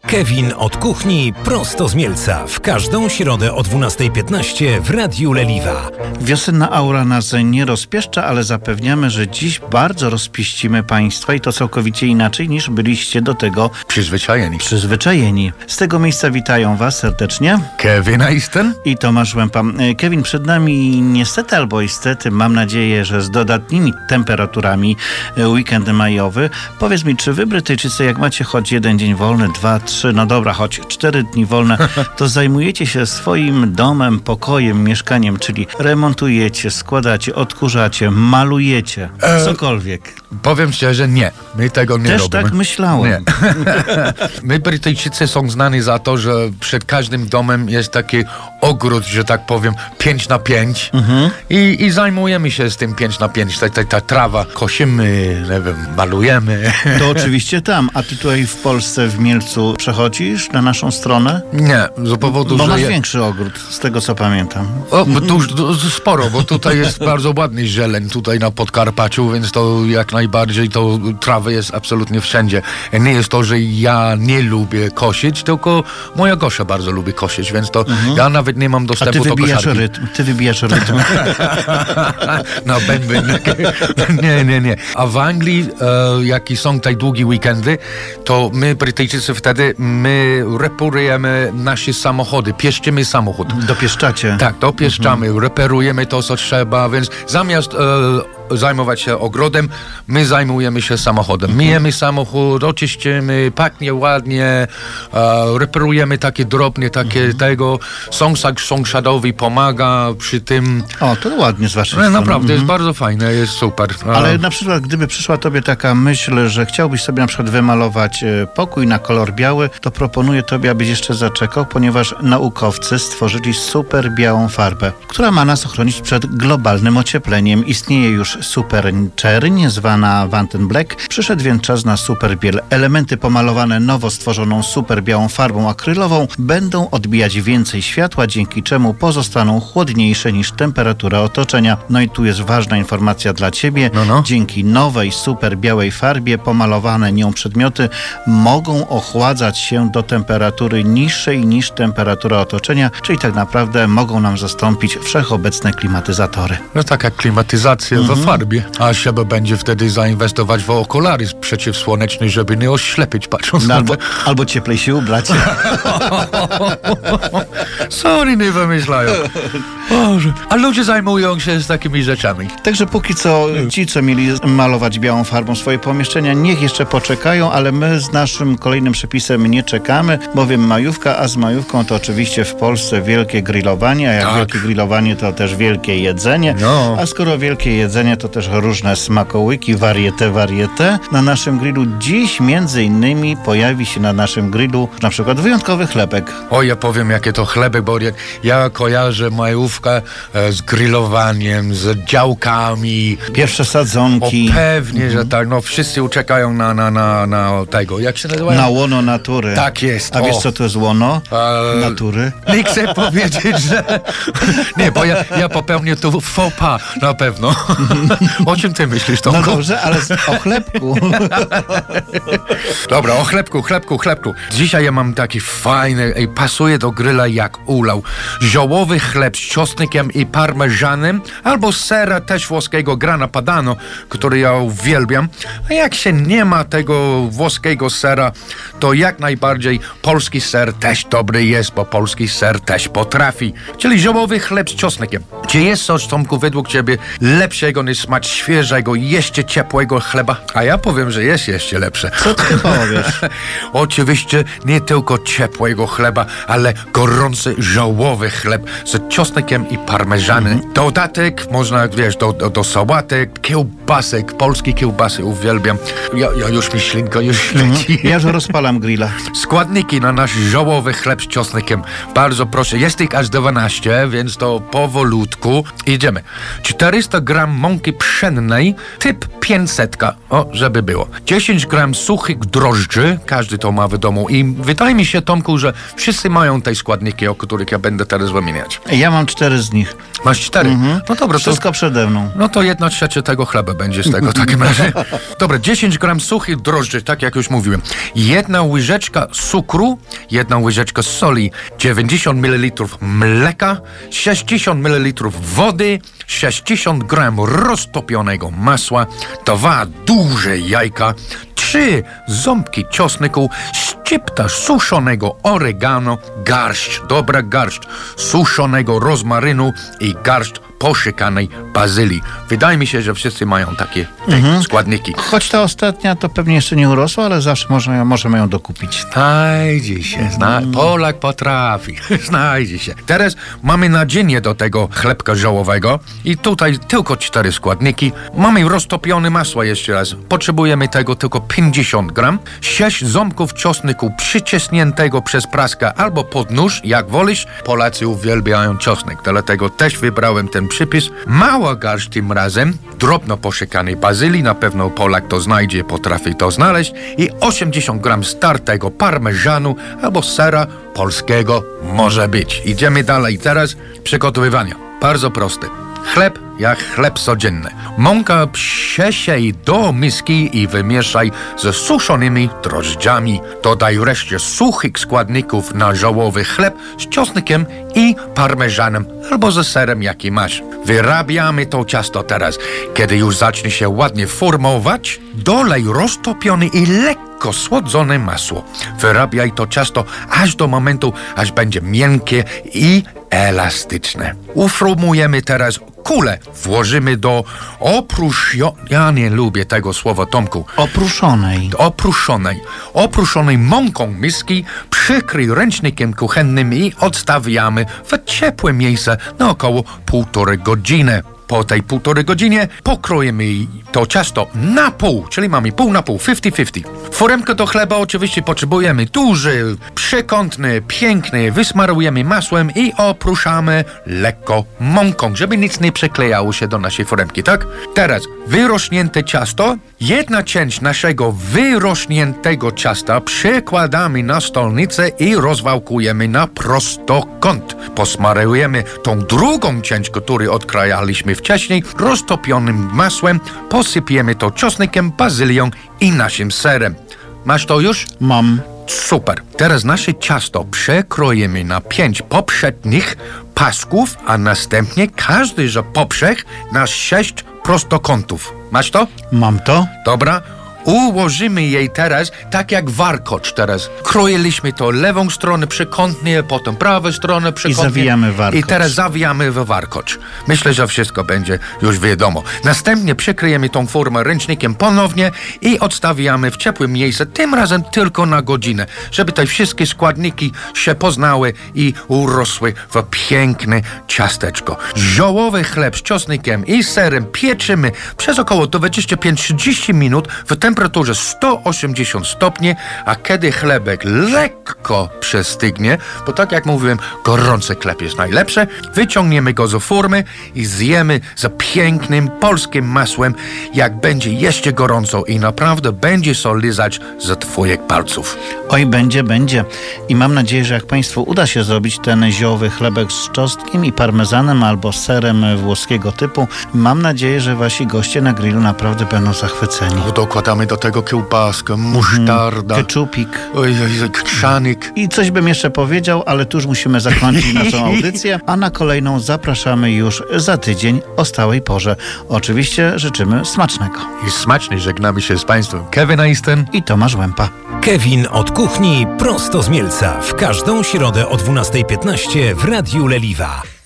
Kevin od kuchni prosto z Mielca. W każdą środę o 12:15 w Radiu Leliwa. Wiosenna aura nas nie rozpieszcza, ale zapewniamy, że dziś bardzo rozpieścimy Państwa i to całkowicie inaczej niż byliście do tego przyzwyczajeni. Z tego miejsca witają Was serdecznie Kevin Eisten i Tomasz Łępa. Kevin, przed nami niestety albo istety, mam nadzieję, że z dodatnimi temperaturami weekend majowy. Powiedz mi, czy wy Brytyjczycy, jak macie choć jeden dzień wolny, 2, 3, no dobra, choć 4 dni wolne, to zajmujecie się swoim domem, pokojem, mieszkaniem, czyli remontujecie, składacie, odkurzacie, malujecie, cokolwiek. Powiem szczerze, nie. My tego nie Też robimy. tak myślałem. Nie. My Brytyjczycy są znani za to, że przed każdym domem jest taki ogród, że tak powiem, 5x5 i zajmujemy się z tym 5x5. Ta trawa kosimy, nie wiem, malujemy. To oczywiście tam. A ty tutaj w Polsce, w Mielcu przechodzisz na naszą stronę? Nie, z powodu, bo że... masz większy ogród, z tego co pamiętam. O, bo to już sporo, bo tutaj jest bardzo ładny zieleń, tutaj na Podkarpaciu, więc to jak najbardziej to trawy jest absolutnie wszędzie. Nie jest to, że ja nie lubię kosić, tylko moja Gosia bardzo lubi kosić, więc to ja nawet nie mam dostępu do kosiarki. Ty wybijasz rytm. No, nie. A w Anglii, jak są te długie weekendy, to my Brytyjczycy wtedy reparujemy nasze samochody, pieszczymy samochód. Dopieszczacie? Tak, dopieszczamy, reperujemy to, co trzeba, więc zamiast zajmować się ogrodem, my zajmujemy się samochodem. Myjemy samochód, oczyścimy, pachnie ładnie, reperujemy takie drobnie, tego. Sąsiadowi pomaga przy tym. O, to ładnie z waszej strony. Naprawdę, jest bardzo fajne, jest super. Ale na przykład, gdyby przyszła tobie taka myśl, że chciałbyś sobie na przykład wymalować pokój na kolor biały, to proponuję tobie, abyś jeszcze zaczekał, ponieważ naukowcy stworzyli super białą farbę, która ma nas ochronić przed globalnym ociepleniem. Istnieje już super czerń, zwana Vanten Black. Przyszedł więc czas na super biel. Elementy pomalowane nowo stworzoną super białą farbą akrylową będą odbijać więcej światła, dzięki czemu pozostaną chłodniejsze niż temperatura otoczenia. No i tu jest ważna informacja dla ciebie. Dzięki nowej super białej farbie pomalowane nią przedmioty mogą ochładzać się do temperatury niższej niż temperatura otoczenia, czyli tak naprawdę mogą nam zastąpić wszechobecne klimatyzatory. No taka klimatyzacja we farbie. A trzeba będzie wtedy zainwestować w okulary przeciwsłoneczne, żeby nie oślepić patrząc na to. Albo cieplej się ubrać. Co oni nie wymyślają? Boże. A ludzie zajmują się z takimi rzeczami. Także póki co ci, co mieli malować białą farbą swoje pomieszczenia, niech jeszcze poczekają, ale my z naszym kolejnym przepisem nie czekamy, bowiem majówka, a z majówką to oczywiście w Polsce wielkie grillowanie, a jak wielkie grillowanie, to też wielkie jedzenie. A skoro wielkie jedzenie, to też różne smakołyki, variété. Na naszym grillu dziś między innymi pojawi się na naszym grillu na przykład wyjątkowy chlebek. O, ja powiem, jakie to chlebek, bo ja kojarzę majówkę z grillowaniem, z działkami. Pierwsze sadzonki. O, pewnie, że tak. No, wszyscy uciekają na tego. Jak się nazywa? Na łono natury. Tak jest. A wiesz, co to jest łono natury? Nie chcę powiedzieć, że... Nie, bo ja popełnię tu faux pas na pewno. O czym ty myślisz, Tomku? No dobrze, ale o chlebku. Dobra, o chlebku. Dzisiaj ja mam taki fajny, pasuje do gryla jak ulał. Ziołowy chleb z czosnkiem i parmezanem, albo sera też włoskiego grana padano, który ja uwielbiam. A jak się nie ma tego włoskiego sera, to jak najbardziej polski ser też dobry jest, bo polski ser też potrafi. Czyli ziołowy chleb z czosnkiem. Czy jest coś, Tomku, według ciebie lepszego niż smak świeżego, jeszcze ciepłego chleba? A ja powiem, że jest jeszcze lepsze. Co ty powiesz? Oczywiście nie tylko ciepłego chleba, ale gorący ziołowy chleb z czosnkiem i parmezanem. Dodatek można, wiesz, do sałatek, kiełbasek, polskie kiełbasy uwielbiam. Ja już mi ślinka już leci. Ja już rozpalam grilla. Składniki na nasz ziołowy chleb z czosnkiem. Bardzo proszę, jest ich aż 12, więc to powolutku idziemy. 400 gram mąki mąki pszennej typ 500, żeby było. 10 gram suchych drożdży, każdy to ma w domu i wydaje mi się, Tomku, że wszyscy mają te składniki, o których ja będę teraz wymieniać. Ja mam 4 z nich. Masz 4? No dobra, Wszystko przede mną. No to 1/3 tego chleba będzie z tego w takim razie. Dobra, 10 gram suchych drożdży, tak jak już mówiłem. 1 łyżeczka cukru, 1 łyżeczka soli, 90 ml mleka, 60 ml wody, 60 gram roztopionego masła, 2 duże jajka, 3 ząbki czosnku, szczypta suszonego oregano, garść suszonego rozmarynu i garść poszykanej bazylii. Wydaje mi się, że wszyscy mają takie składniki. Choć ta ostatnia to pewnie jeszcze nie urosła, ale zawsze możemy ją dokupić. Znajdzie się, Polak potrafi, znajdzie się. Teraz mamy nadzienie do tego chlebka ziołowego i tutaj tylko 4 składniki. Mamy roztopione masło jeszcze raz. Potrzebujemy tego tylko 50 gram, 6 ząbków czosnku przyciśniętego przez praskę albo pod nóż, jak wolisz. Polacy uwielbiają czosnek, dlatego też wybrałem ten przypis. Mała garść tym razem drobno poszykanej bazylii, na pewno Polak to znajdzie, potrafi to znaleźć, i 80 gram startego parmezanu albo sera polskiego może być. Idziemy dalej teraz. Przygotowywania. Bardzo proste. Chleb jak chleb codzienny. Mąka przesiej do miski i wymieszaj ze suszonymi drożdżami. Dodaj resztę suchych składników na ziołowy chleb z czosnkiem i parmezanem albo ze serem, jaki masz. Wyrabiamy to ciasto teraz. Kiedy już zacznie się ładnie formować, dolej roztopione i lekko słodzone masło. Wyrabiaj to ciasto aż do momentu, aż będzie miękkie i elastyczne. Uformujemy teraz kulę. Włożymy do ja nie lubię tego słowa, Tomku. Opruszonej mąką miski, przykryj ręcznikiem kuchennym i odstawiamy w ciepłe miejsce na około 1,5 godziny. Po tej 1,5 godzinie pokroimy to ciasto na pół, czyli mamy pół na pół, 50-50. Foremkę do chleba oczywiście potrzebujemy duży, przekątny, piękny, wysmarujemy masłem i opruszamy lekko mąką, żeby nic nie przyklejało się do naszej foremki, tak? Teraz wyrośnięte ciasto, jedna część naszego wyrośniętego ciasta przekładamy na stolnicę i rozwałkujemy na prostokąt. Posmarujemy tą drugą część, którą odkrajaliśmy wcześniej, roztopionym masłem, posypiemy to czosnkiem, bazylią i naszym serem. Masz to już? Mam. Super. Teraz nasze ciasto przekroimy na 5 poprzednich pasków, a następnie każdy z poprzek na 6 prostokątów. Masz to? Mam to. Dobra. Ułożymy jej teraz tak jak warkocz teraz. Kroiliśmy to lewą stronę przekątnie, potem prawą stronę przekątnie. I zawijamy warkocz. I teraz zawijamy w warkocz. Myślę, że wszystko będzie już wiadomo. Następnie przykryjemy tą formę ręcznikiem ponownie i odstawiamy w ciepłym miejscu, tym razem tylko na godzinę, żeby te wszystkie składniki się poznały i urosły w piękne ciasteczko. Ziołowy chleb z czosnkiem i serem pieczymy przez około 25-30 minut w temperaturze 180 stopni, a kiedy chlebek lekko przestygnie, bo tak jak mówiłem, gorący chleb jest najlepszy, wyciągniemy go z formy i zjemy z pięknym polskim masłem, jak będzie jeszcze gorąco i naprawdę będzie się lizać z twoich palców. Oj, będzie. I mam nadzieję, że jak Państwu uda się zrobić ten ziołowy chlebek z czosnkiem i parmezanem albo serem włoskiego typu, mam nadzieję, że wasi goście na grillu naprawdę będą zachwyceni. Dokładamy do tego kiełbaskę, musztarda, keczupik, krzanik. I coś bym jeszcze powiedział, ale tu już musimy zakończyć naszą audycję, a na kolejną zapraszamy już za tydzień o stałej porze. Oczywiście życzymy smacznego. I smacznie żegnamy się z Państwem. Kevin Easton i Tomasz Łępa. Kevin od kuchni prosto z Mielca w każdą środę o 12:15 w Radiu Leliwa.